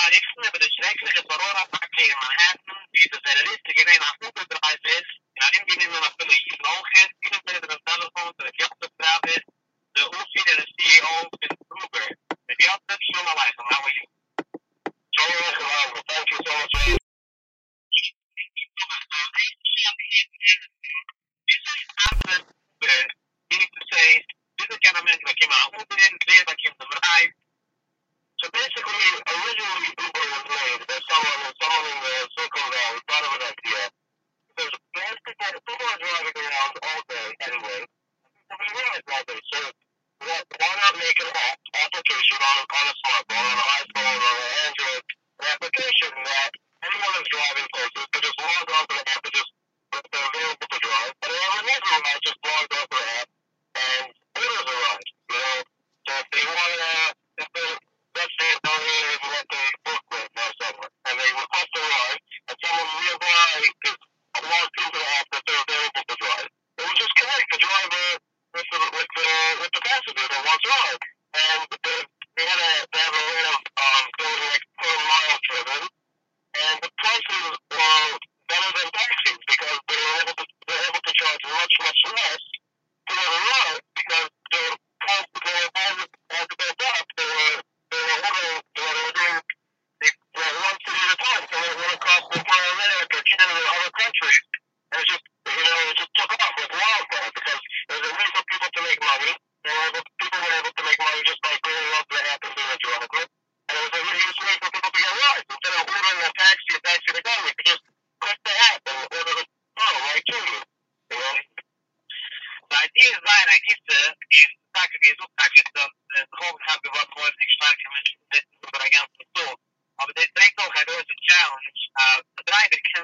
ik snap het, dus rechtelijke corona pakken in Manhattan, die de terroristen geen aan opgedreven is, ja, indien men een hier nog is, iedereen met een telefoon, de jacht op straat is, de OC en de CEO in Uber. De jacht is zomaar lijken, how are you? So, thank you so much. You need to say, this is gentleman that came out, Uber didn't say that came to the right. So basically, originally Uber was made by someone in the Silicon Valley thought of an idea. Because most people are driving around all day anyway. People realize all day. So why not make an application on a smartphone, on an iPhone, or an Android, an application that anyone who's driving places could just log on to the app and just, if they're available to drive, and whoever needs a ride just logs on to the app and orders a ride. You know, so if they want to, let's say they're in let's say Brooklyn or somewhere, and they request a ride, and someone nearby is logged into the app that they're available to drive, they would just connect the driver with the passenger that wants a ride, and they have a rate of going like per mile driven, and the prices were better than taxis because they're able to charge much less for the ride because their cost as it goes up, they were ordering one city at a time, so they were costing for America, Canada, and other countries, and it just took off like wildfire because it was a way for people to make money. People were able to make money just by going up the app and doing it directly, and it was a really easy way for people to get rides. Instead of ordering a taxi to go, you could just click the app and order the car right to you. You know? The idea is that I guess is taxi is taxi the whole have the one more stark mention that but I can't do. But the Draco had always a challenge. The driver can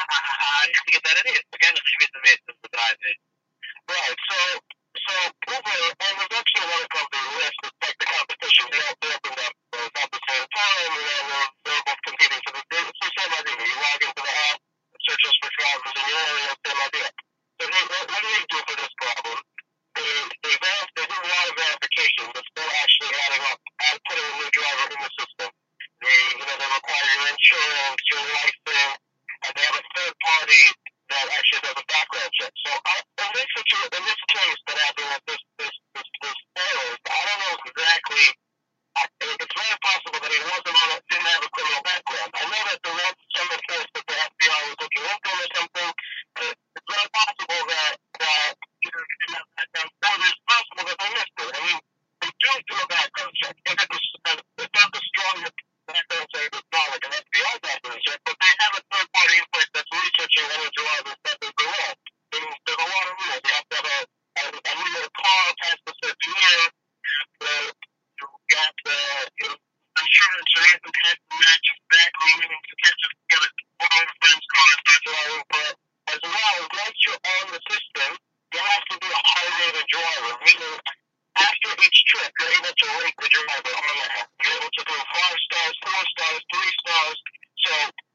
get that it is. Again, it's with the driver. Right. So Uber and there's actually another company Lyft that's like the competition. They opened up about the same time, they're both competing. So it's the same idea. You log into the app, it searches for drivers in your area, same idea. So what do they do for this problem? They do a lot of verification, but still actually adding up and putting a new driver in the system. They require your insurance, your license, and they have a third party that actually does a background check. So in this case that happened with this terrorist, I don't know exactly. It's very possible that he didn't have a criminal background. I know that there was some reports that the FBI was looking into him or something. But it's very possible that either he didn't have a background, or it's possible that they missed it. I mean, they do a background check. It's not the strongest background check. It's not like an FBI background check, but they have a third party in place that's researching any drivers that they go on. There's a lot of rules. You have to have a new car past a certain year. You got insurance or anything has to match exactly. Meaning you can't just get one of your friend's car and start driving. But as well, once you're on the system, you have to be a high-rated driver. Meaning after each trip, you're able to rate the driver on the app. You're able to do 5 stars, 4 stars, 3 stars. So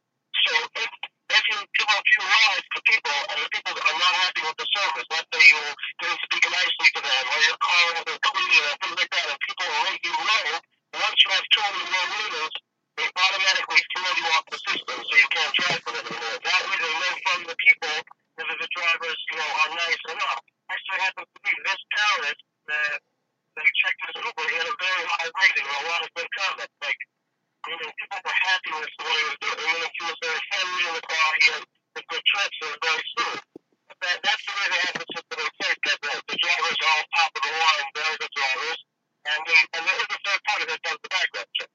if you give a few rides to people and the people are not happy with the service, let's say you didn't speak nicely to them or your car wasn't clean or things like that, and people rate you low, once you have 2 or more ratings, they automatically throw you off the system so you can't drive for them anymore. That way they learn from the people if the drivers, are nice or not. Actually happens to be this terrorist that checked his Uber, he had a very high rating and a lot of good comments. Like, people were happy with what he was doing. He was very friendly in the car, he had good trips, and very smooth. But that's the way they have the system in place, that the drivers are all top of the line, very good drivers, and there is a third party that does the background check.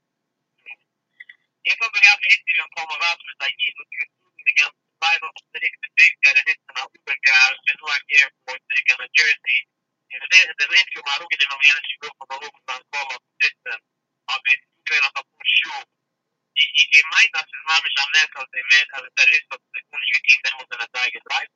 Je kan begrijpen dat je een komen water met dat je moet doen. Bijna op de richting dat er is een Ubercar, en hoe ik hier voor ik aan Jersey. En de reden maar ook in de momenten die ook van de dan komen op het system. Maar we kunnen dat op show. Die mij dat is maar met Amerika de met de rest van de community dan moet een target right.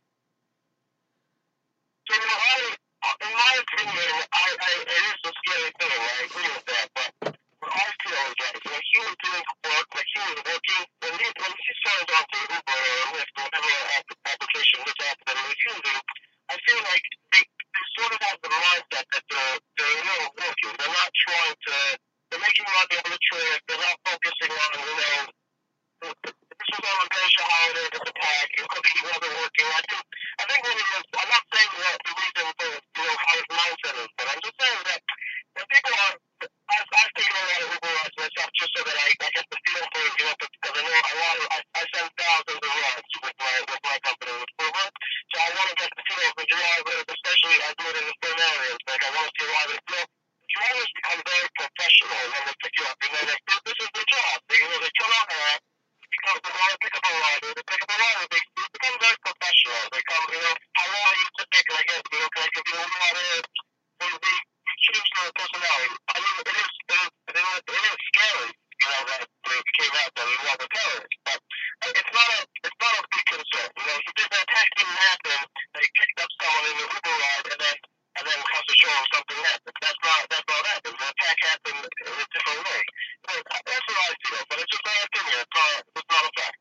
So in my opinion, it is a scary thing. I agree with that, but what I feel is that when he was doing work, like he was working, when he signed on to Uber or Lyft, whatever application this app that he was using, I feel like they sort of have the mindset that they're working. They're not trying to, they're making money on the trip. They're not focusing on, this was on a Gosha holiday, this attack. It could be he wasn't working. I think what it is, I'm not saying that the reason for, how his mindset is, but I'm just saying that when people are, I've taken a lot of Uber rides myself just so that I get the feel for it, because I know I send thousands of rides with my company, with Uber. So I want to get the feel of the drivers, especially I do it in the thin areas. Like I want to see why drivers become very professional when they pick you up. This is their job. They turn on that. Because they want to pick up a rider, they become very professional. They come, how long are you to pick? Like, can I give you a water? They change their personality. I mean, it is scary, that they came out that he was a terrorist. But it's not a big concern. He did that attack didn't happen, that he picked up someone in the Uber ride and then comes to show him something happened. That's not happened. The attack happened in a different way. That's what I feel, but it's just my opinion. It's not a fact.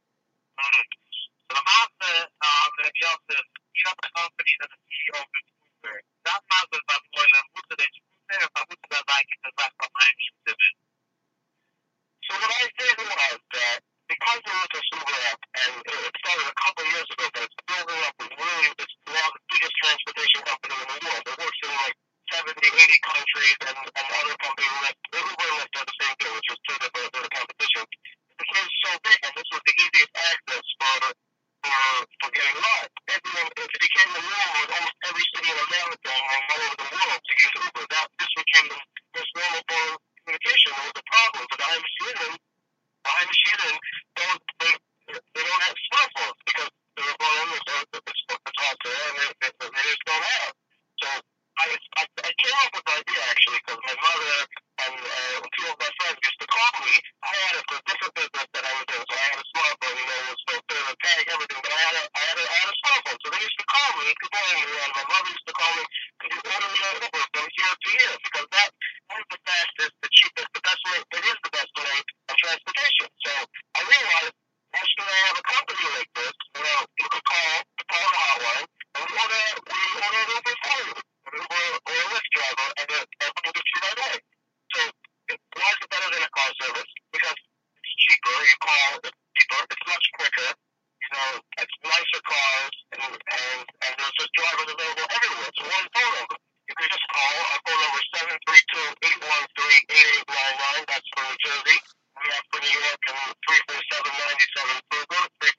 فالمعنى بيصل شرط company that the CEO of Uber. That matter that more than Uber that Uber but Uber like the rest of my team. So what I did was that because it was a super app and it started a couple of years ago, but it's building up with really the biggest transportation company in the world. It works in like 70, 80 countries and other companies like Uber and Lyft are the same thing, which is two different competition. It became so big and this was the easiest access for getting rides. It became the norm with almost every city in America and all over the world to use Uber. This became the most normal form of communication. It was a problem for the Irish citizen. They don't have smartphones because they were born in this hot there and they just don't have. So I came up with the idea actually because my mother and two of my friends used to call me. I had it for a different business that I was in, so I had a smartphone, it was filter, the tag, everything, but I had a smartphone. So they used to call me, people and my mother used to call me, could you order me an Uber from here to here? Because that is the fastest, the cheapest, the best way, it is the best way of transportation. So I realized, why should I have a company like this? You could call the hotline, and we order an Uber for you. Uber or a Lyft driver, and they'll get you right away. So why is it better than a car service? Because it's cheaper. You call, it's cheaper. It's much quicker. It's nicer cars, and there's just drivers available everywhere. It's one phone number. You can just call. Our phone number is 732-813-8899. That's for New Jersey. We have for New York and 347-97 Uber,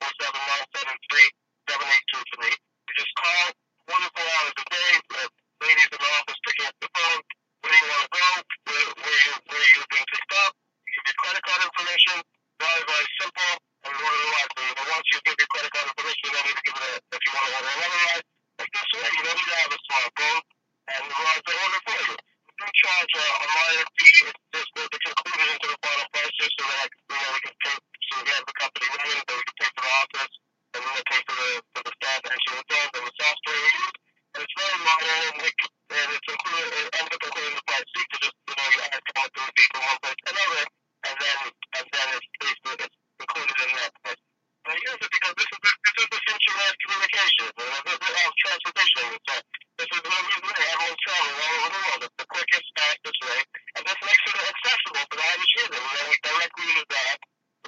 347-973-7823. You just call 24 hours a day. Ladies in the office picking up the phone. Where do you want to go? Where you're being picked up? You give your credit card information. Very, very simple. And we order the ride for you. But once you give your credit card information, you don't need to give it if you want to order another ride. Like this way, you don't need to have a smartphone. And the rides are ordered for you. We do charge a minor fee. It's included into the final price just so that we can pay, so we have the company running, so we can pay for the office, and we can pay for the staff and the software we use. And it's very minor, and it's included, it ends up including the price. So you can just, you add count to fee from one place to another, and then it's basically, it's included in that price. And I use it because this is the future of communication, of transportation. This is what we do. Everyone's traveling all over the world. It's the quickest, fastest way, and this makes it accessible for the average user. We directly use that,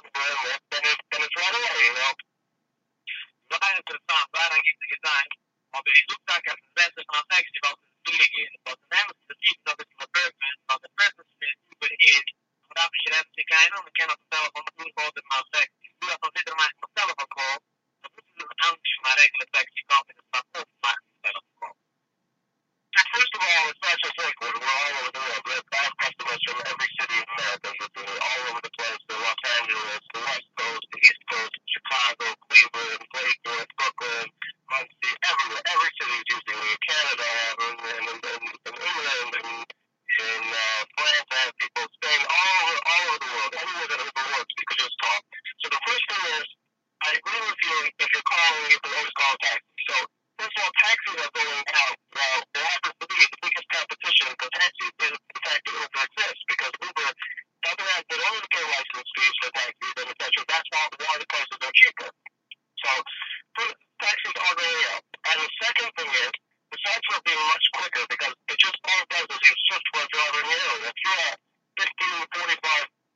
and it's right away. Zaten interessant, waarom gibt es gesagt, maar bij die zoektak als een beste transactie wat het doelig is. Wat de mensen de type dat het een purpose, wat de purpose van Uber is, omdat je hebt te kijken, dan kan het zelf van de doelgroep in mijn sectie. Doe dat dan zitten maar in zelf ook al, dan moeten ze een aantal maar regular sectie kan in het stad opmaken zelf ook al. First of all, it's not just Lakewood. We're all over the world. I have customers from every city in America. We're all over the place. The Los Angeles, the West Coast, the East Coast, Chicago, Cleveland, Lakewood, Brooklyn, Muncie, everywhere. Every city is using me. Canada, in England, in France, I have people staying all over the world. Anywhere that Uber works, you can just call. So the first thing is, I agree with you. If you're calling, you can always call a taxi. So first of all, taxis are going out. Now, there happens to be the biggest competition for taxis is the fact that Uber exists, because Uber doesn't have, they don't even pay license fees for taxis, and etc. That's why the prices are cheaper. So taxis are going out. And the second thing is, besides for being much quicker, because it just all does is you shift for a driver in the area. If you're at 15, 45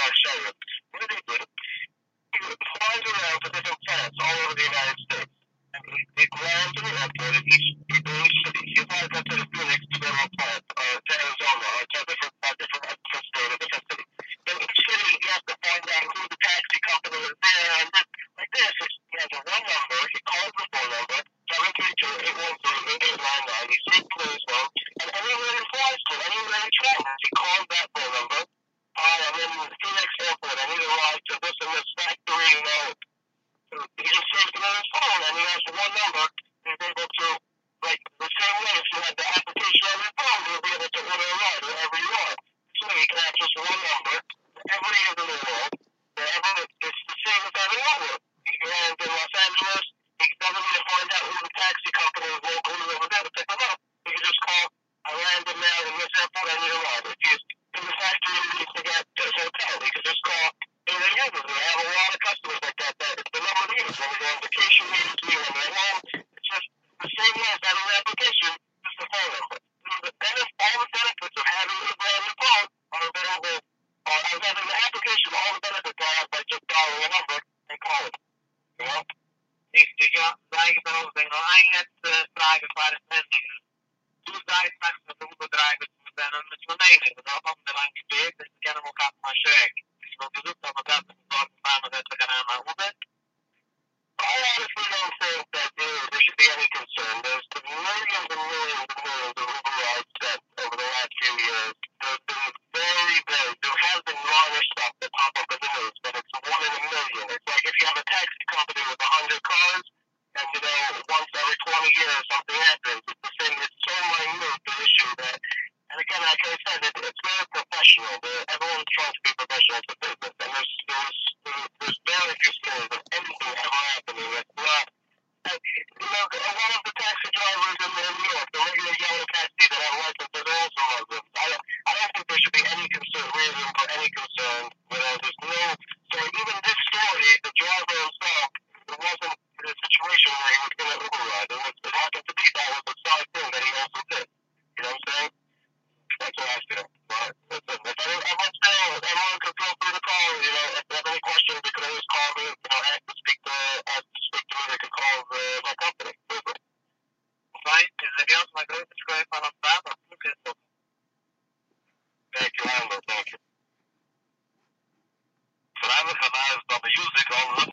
I'll show you. What did he do? He flies around to different plants all over the United States. And he lands in the airport in each city. He flies up to the Phoenix to go to a plant, to Arizona, or to a different state, a different city. In each city, you have to find out who the taxi company is there. And then, like this, he has a one number. He calls the phone number, 732-813-8899. He sees his phone. And anywhere he flies to, anywhere he travels, he calls that phone number. Hi, I'm in the Phoenix airport. I need a ride to this and this factory. He just saves it on his phone, and he has one number. He's able to, like, the same way, if you had the application on your phone, you'll be able to order a ride wherever you are. So you can have just one number, wherever he is in the world, wherever it's the same as having over. He can land in Los Angeles. He doesn't need to find out who the taxi company is locally over there to pick him up. He can just call, I landed now in this airport, I need a ride. If he's in the factory, he needs to get to his hotel. He can just call. And they use it. They have a lot of customers like that. It's the number they use. When they go on vacation, they use me. When they're home, it's just the same way as having an application, just the phone number. All the benefits of having it on the phone are available, as having the application, all the benefits are by just dialing a number and calling. You know? Ja, wij zijn nog eigenlijk vragen waar het mensen. Toen zij straks met de bedrijven zijn en met z'n negen. Dat is allemaal lang gebeurd. Dus we kennen elkaar maar schrijven. Dus we doen dat we dat samen dat we gaan aan Uber. I honestly don't think that there should be any concern. There's been millions and millions and millions of Uber rides set over the last few years. There's been there has been minor stuff that pop up in the news, but it's one in a million. It's like if you have a taxi company with 100 cars, and once every 20 years something happens, it's the same. It's so minute the issue that, and again, like I said, it's very professional. Everyone's trying to be professional to business, and there's very few stories of anything ever happening. It's not. A lot of the taxi drivers in New York, the regular yellow taxi that have licenses, are also Muslims. I don't think there should be any reason for any concern. There's no. So even this story, the driver himself, it wasn't a situation where he was going to Uber ride. It happened to be that was a side thing that he also did. You know what I'm saying? That's what I feel. But listen, if everyone can feel free to call. If they have any questions, they can always call me. Ask to speak to me. They can call my company. Fine. Is there else my group is going on that? Thank you, Handler. Thank you. Salaam alaikum,